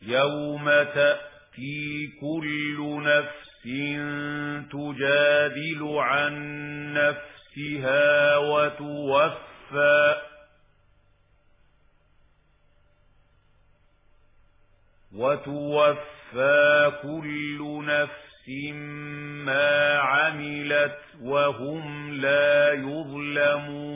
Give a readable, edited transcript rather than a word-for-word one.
يوم تأتي كل نفس تجادل عن نفسها وتوفى كل نفس ما عملت وهم لا يظلمون.